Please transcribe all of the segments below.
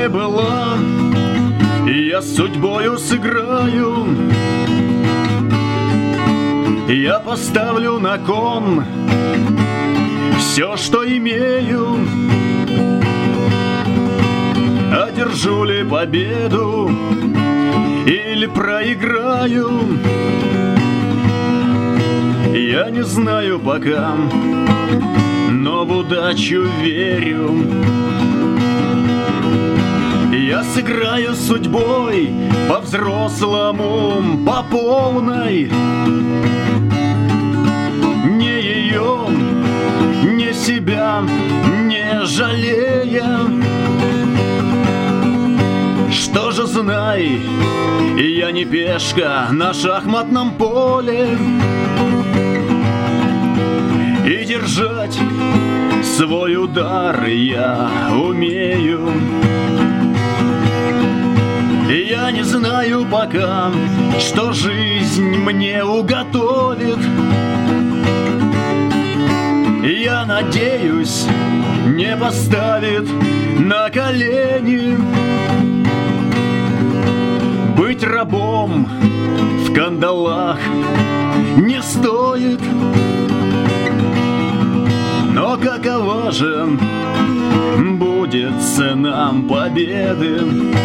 не была, я с судьбою сыграю. Я поставлю на кон все, что имею. Одержу ли победу или проиграю, я не знаю пока, но в удачу верю. Я сыграю с судьбой по-взрослому, по полной. Не ее, не себя, не жалея. Что же, знай, я не пешка на шахматном поле. И держать свой удар я умею. Я не знаю пока, что жизнь мне уготовит. Я надеюсь, не поставит на колени. Быть рабом в кандалах не стоит. Но какова же будет цена победы?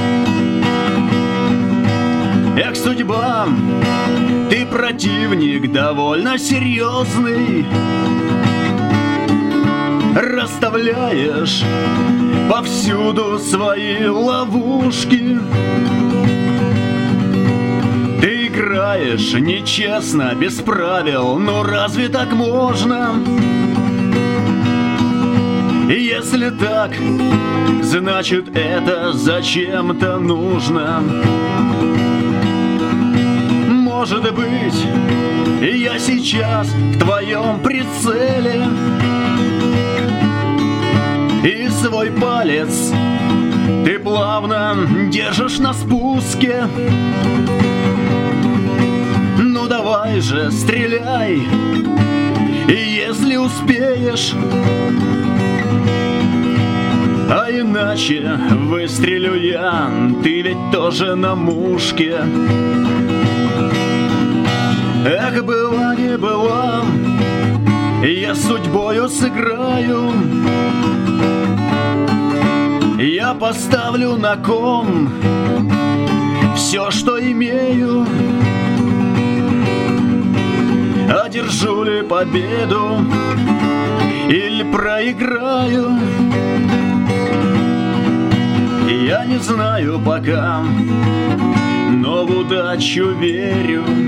Эх, судьба, ты противник довольно серьезный. Расставляешь повсюду свои ловушки. Ты играешь нечестно, без правил, но разве так можно? И если так, значит это зачем-то нужно. Может быть, я сейчас в твоем прицеле, и свой палец ты плавно держишь на спуске. Ну давай же, стреляй, и если успеешь, а иначе выстрелю я, ты ведь тоже на мушке. Эх, была не была, я судьбою сыграю. Я поставлю на кон все, что имею. Одержу ли победу или проиграю, я не знаю пока, но в удачу верю.